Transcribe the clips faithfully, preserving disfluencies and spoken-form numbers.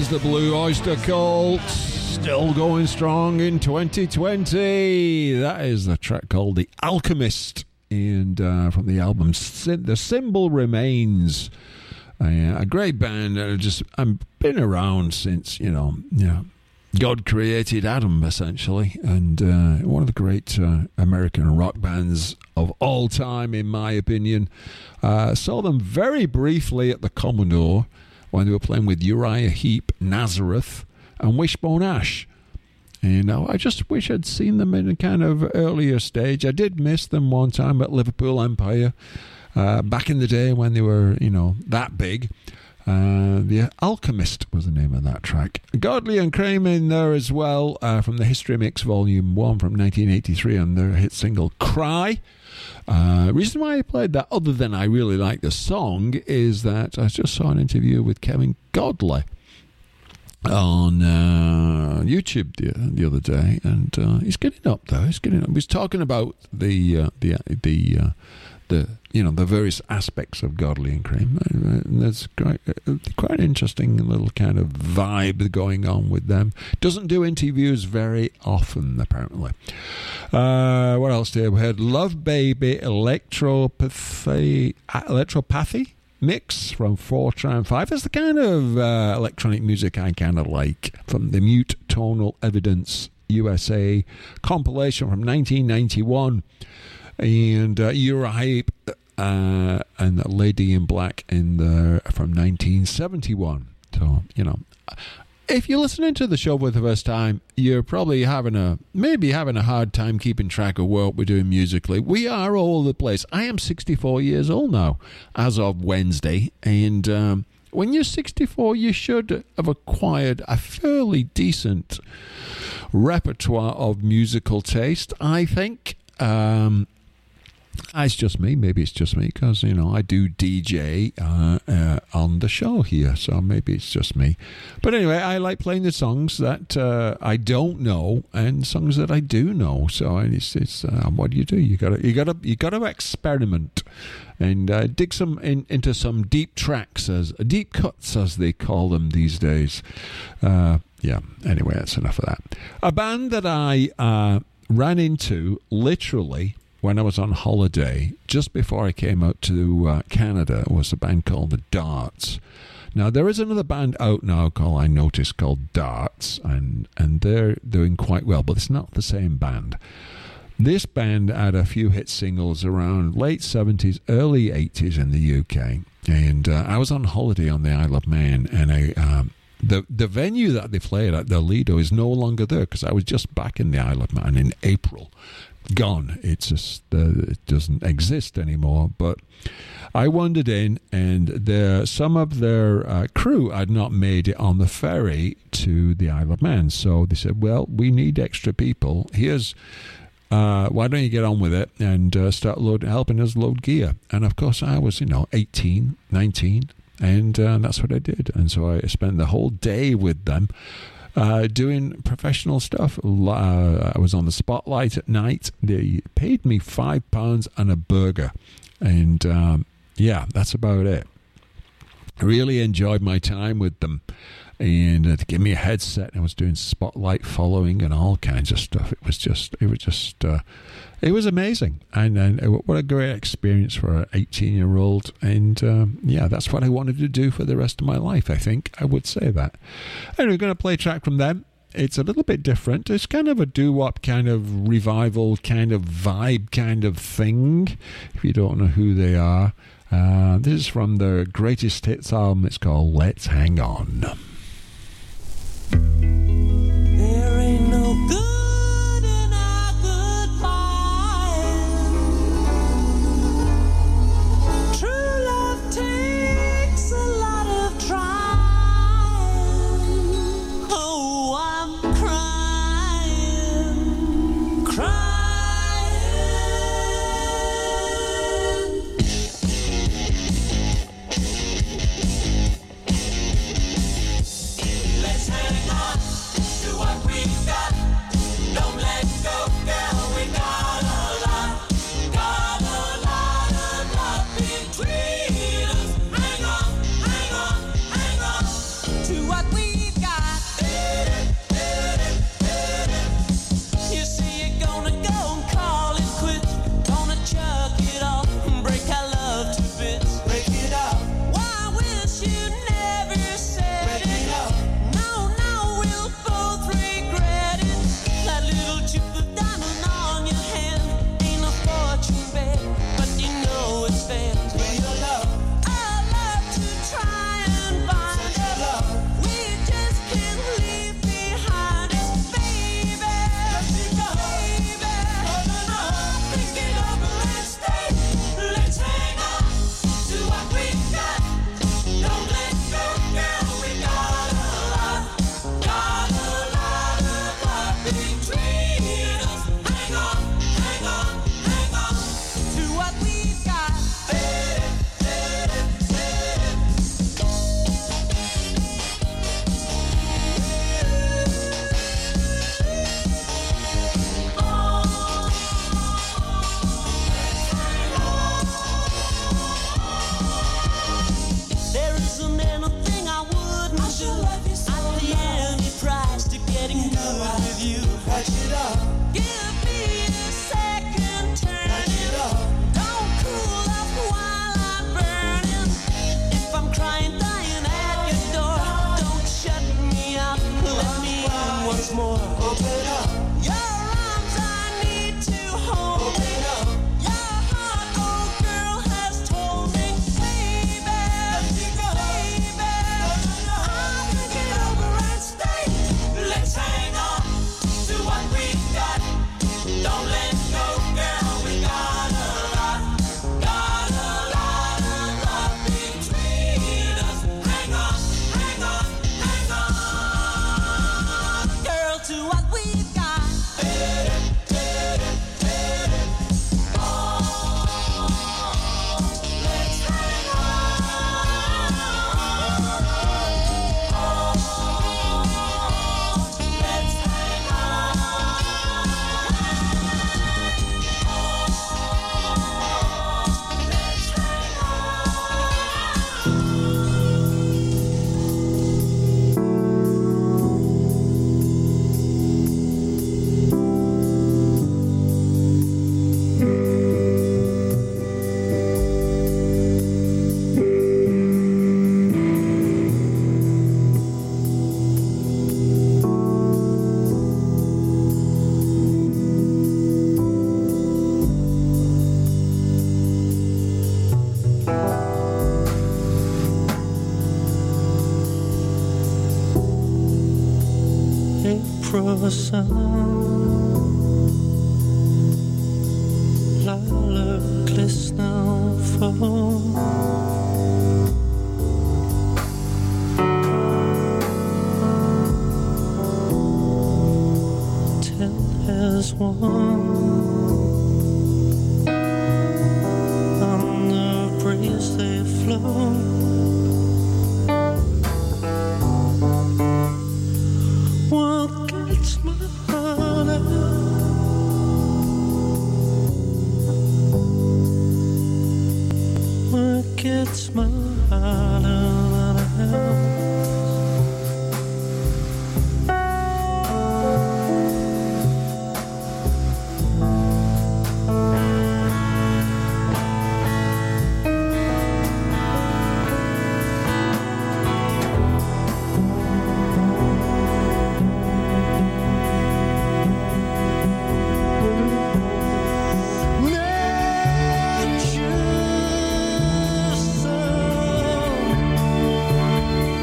is the Blue Oyster Cult, still going strong in twenty twenty. That is the track called The Alchemist, and uh, from the album The Symbol Remains. Uh, a great band. Uh, just I've been around since, you know, you know, God created Adam, essentially, and uh, one of the great uh, American rock bands of all time, in my opinion. Uh, saw them very briefly at the Commodore when they were playing with Uriah Heep, Nazareth, and Wishbone Ash. And I just wish I'd seen them in a kind of earlier stage. I did miss them one time at Liverpool Empire, uh, back in the day when they were, you know, that big. Uh, the Alchemist was the name of that track. Godley and Crane in there as well, uh, from the History Mix Volume one from nineteen eighty-three, and their hit single Cry. Uh, reason why I played that, other than I really like the song, is that I just saw an interview with Kevin Godley on uh, YouTube the, the other day, and uh, he's getting up there. He's getting up. He's talking about the uh, the the uh, the you know the various aspects of Godley and Crane. And there's quite, quite an interesting little kind of vibe going on with them. Doesn't do interviews very often, apparently. Uh, what else did we had? Love Baby, Electropathy, Electropathy mix from Fortran five. It's the kind of uh, electronic music I kind of like, from the Mute Tonal Evidence U S A compilation from nineteen ninety-one. And uh, Uriah uh, and Lady in Black in the from nineteen seventy-one. So, you know, if you're listening to the show for the first time, you're probably having a maybe having a hard time keeping track of what we're doing musically. We are all over the place. I am sixty-four years old now, as of Wednesday, and um, when you're sixty-four, you should have acquired a fairly decent repertoire of musical taste, I think. Um, It's just me. Maybe it's just me because, you know, I do D J uh, uh, on the show here, so maybe it's just me. But anyway, I like playing the songs that uh, I don't know and songs that I do know. So it's, it's uh, what do you do? You gotta you gotta you gotta experiment and uh, dig some in, into some deep tracks, as deep cuts as they call them these days. Uh, yeah. Anyway, that's enough of that. A band that I uh, ran into literally when I was on holiday, just before I came out to uh, Canada, was a band called The Darts. Now, there is another band out now called I noticed called Darts, and, and they're doing quite well, but it's not the same band. This band had a few hit singles around late seventies, early eighties in the U K, and uh, I was on holiday on the Isle of Man, and I... Um, The the venue that they played at, the Lido, is no longer there because I was just back in the Isle of Man in April. Gone. It's just uh, it doesn't exist anymore. But I wandered in, and there some of their uh, crew had not made it on the ferry to the Isle of Man, so they said, "Well, we need extra people. Here's uh, why don't you get on with it and uh, start load, helping us load gear?" And of course, I was you know eighteen, nineteen. And uh, that's what I did. And so I spent the whole day with them uh, doing professional stuff. Uh, I was on the spotlight at night. They paid me five pounds and a burger. And um, yeah, that's about it. I really enjoyed my time with them. And uh, to give me a headset, I was doing spotlight following and all kinds of stuff. It was just, it was just, uh, it was amazing. And, and what a great experience for an eighteen-year-old. And um, yeah, that's what I wanted to do for the rest of my life, I think. I would say that. And we're going to play a track from them. It's a little bit different. It's kind of a doo-wop kind of revival kind of vibe kind of thing, if you don't know who they are. Uh, this is from their greatest hits album. It's called Let's Hang On. There ain't no good in our goodbye. True love takes a lot of trying. Oh, I'm crying, crying. the sun. Lilac glistening fall. Till as one on the breeze they flow. What gets my heart out? What gets my heart out of the house? Nature's soul.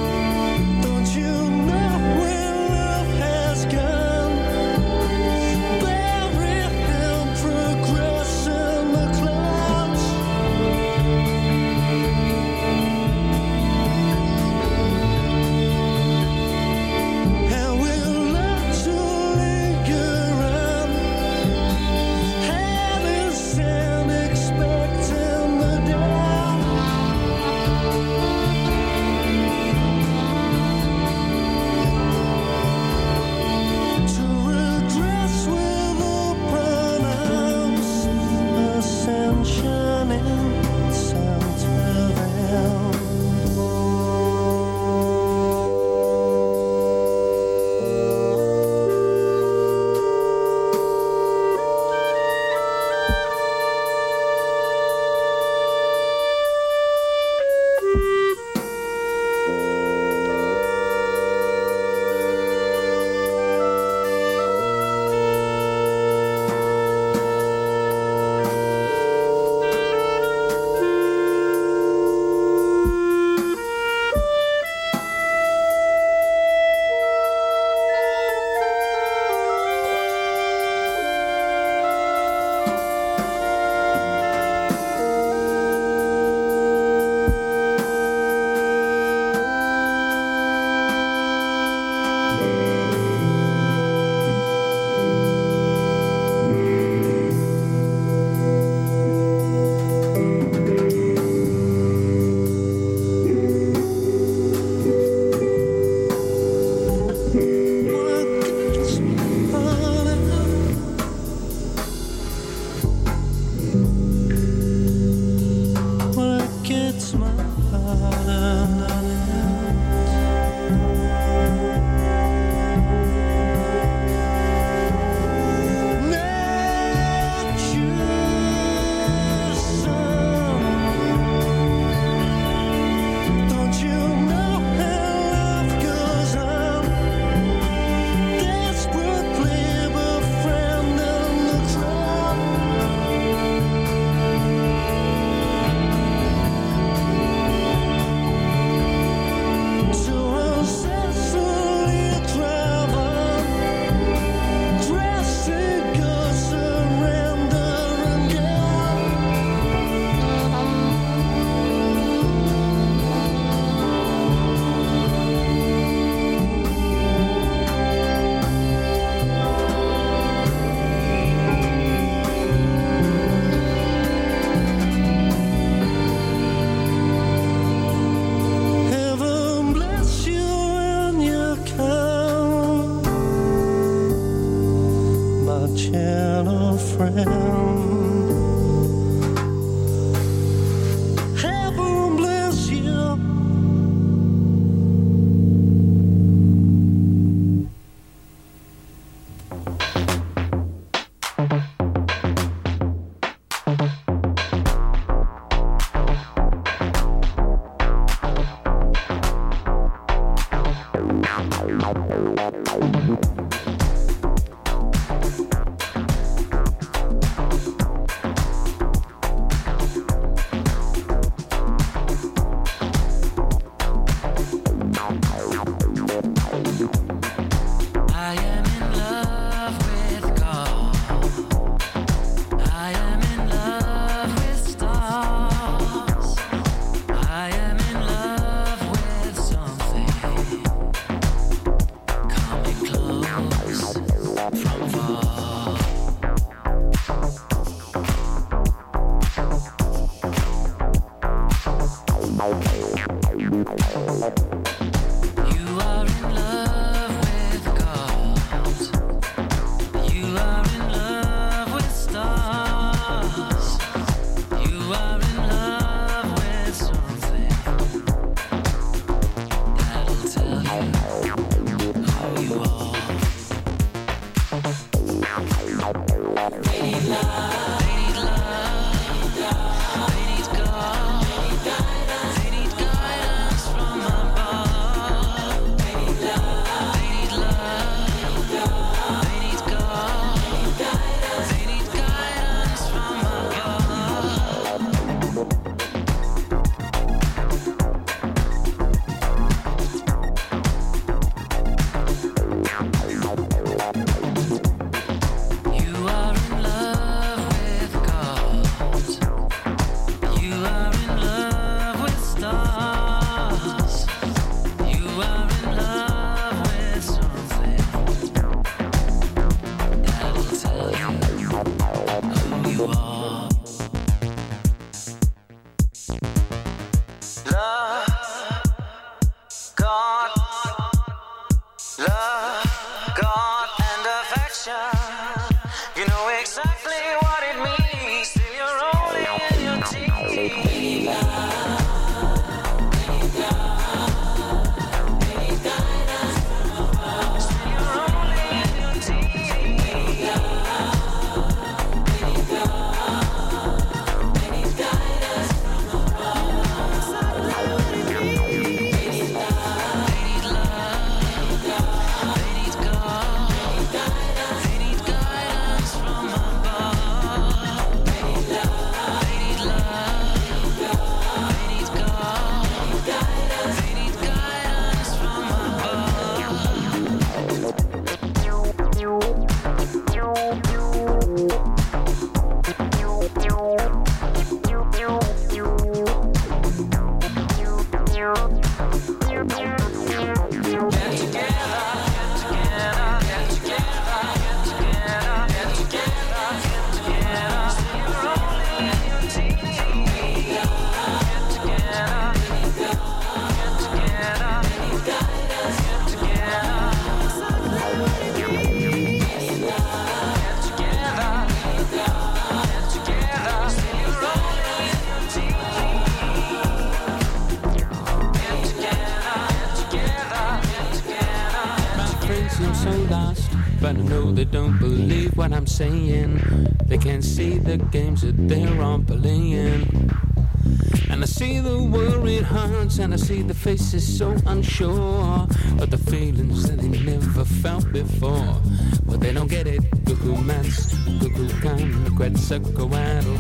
But I know they don't believe what I'm saying. They can't see the games that they're on playing. And I see the worried hearts, and I see the faces so unsure of the feelings that they never felt before. But they don't get it. Cuckoo mans, cuckoo can, quetza coaro.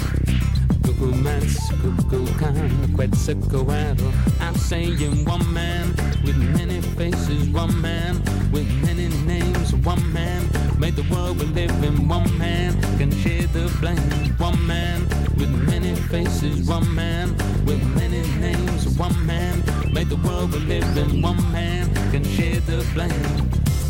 Cuckoo mans, cuckoo can, quetza coaro. I'm saying one man with many faces, one man with many names, one man made the world we live in. One man can share the blame. One man with many faces, one man with many names. One man made the world we live in. One man can share the blame.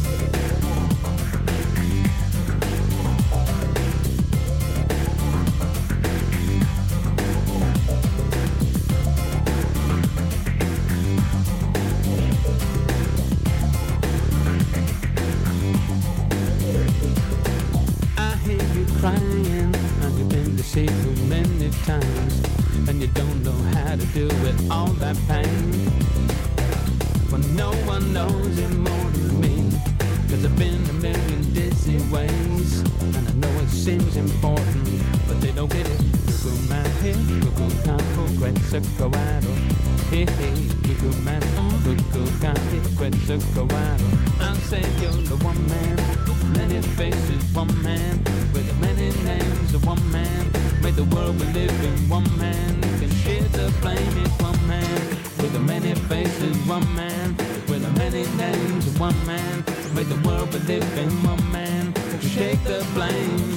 Crying, and you've been deceived too many times, and you don't know how to deal with all that pain. Well, no one knows it more than me, cause I've been a million dizzy ways, and I know it seems important, but they don't get it. Cuckoo man here, cuckoo campo, quetza coaro. Hey, hey, cuckoo man, cuckoo campo, quetza coaro. I'll say you're the one man, many faces, one man with many names, one man made the world we live in. One man can share the blame. It's one man with many faces, one man with many names. One man made the world we live in. One man can shake the blame.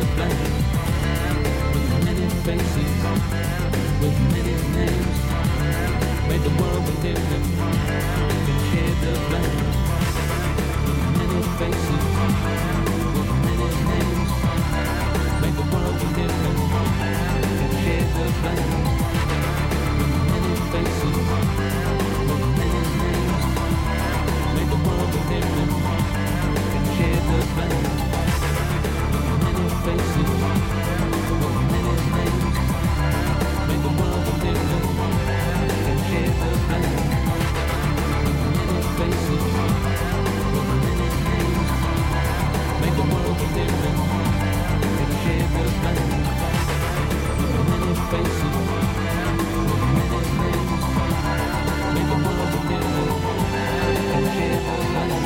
blame. With many faces, with many names, made the world we live in, can share the blame. With many faces, with many names, made the world we live in, can share the blame. With many faces, with many names, made the world we live in, can share the blame. With many faces, with many names, made the world we live in, can share the blame. With many faces, with many names, made the world we live in, can share the blame. With many faces, with many names, made the world we live in, can share the blame.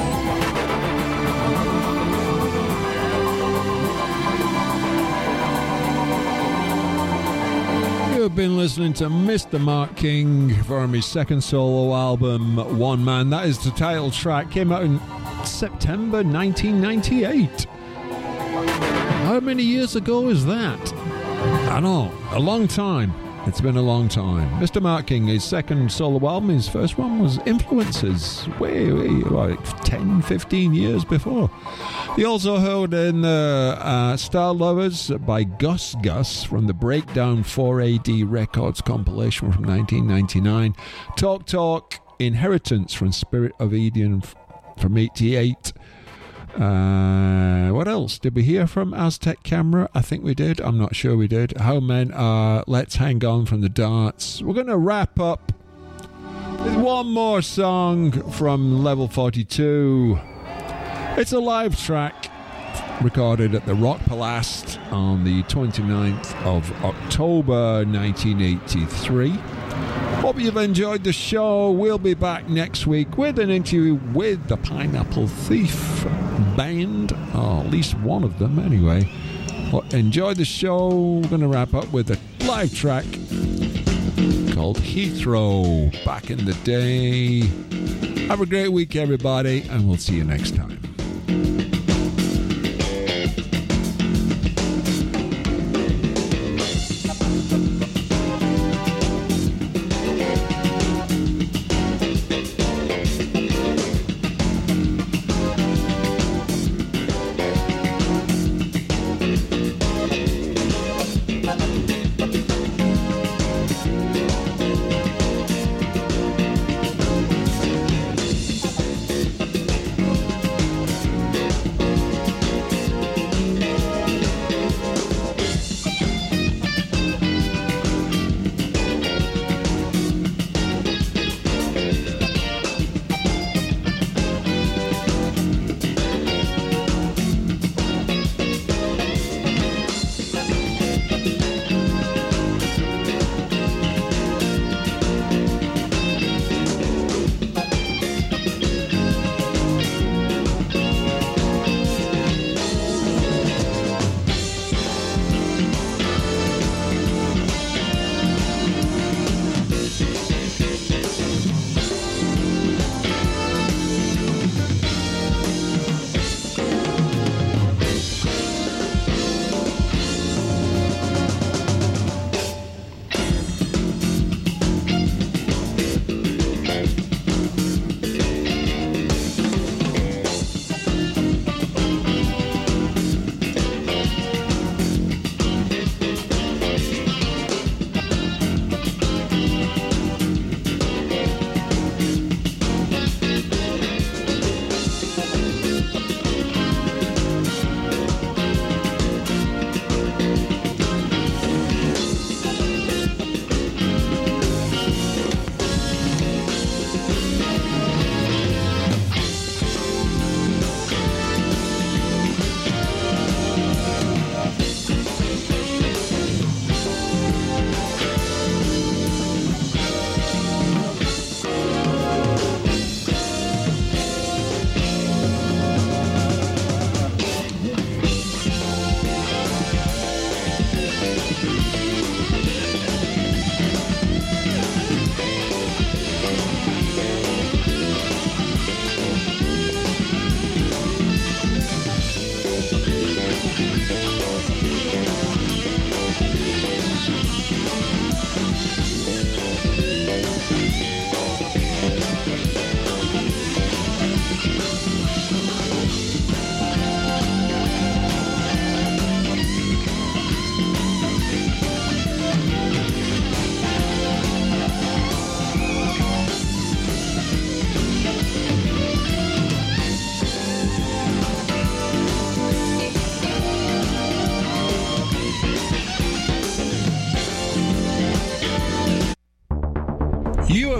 You've been listening to Mister Mark King from his second solo album, One Man. That is the title track. Came out in September nineteen ninety-eight. How many years ago is that? I know, a long time. It's been a long time. Mister Mark King, his second solo album, his first one was Influences, way, way, like ten, fifteen years before. He also heard in uh, uh, Star Lovers by Gus Gus from the Breakdown four A D Records compilation from nineteen ninety-nine. Talk Talk, Inheritance from Spirit of Eden f- from eighty-eight. Uh, what else? Did we hear from Aztec Camera? I think we did. I'm not sure we did. How Men Are, Let's Hang On from the Darts. We're going to wrap up with one more song from Level forty-two. It's a live track recorded at the Rock Palast on the twenty-ninth of October nineteen eighty-three. Hope you've enjoyed the show. We'll be back next week with an interview with the Pineapple Thief band, or at least one of them anyway. Well, enjoy the show. We're going to wrap up with a live track called Heathrow, Back in the Day. Have a great week, everybody, and we'll see you next time.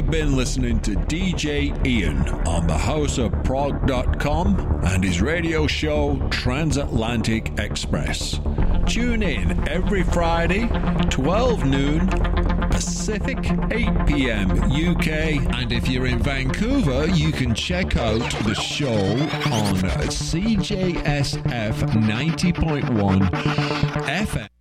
have been listening to D J Ian on the house of prog dot com and his radio show Transatlantic Express. Tune in every Friday, twelve noon Pacific, eight p.m. U K. And if you're in Vancouver, you can check out the show on C J S F ninety point one F M.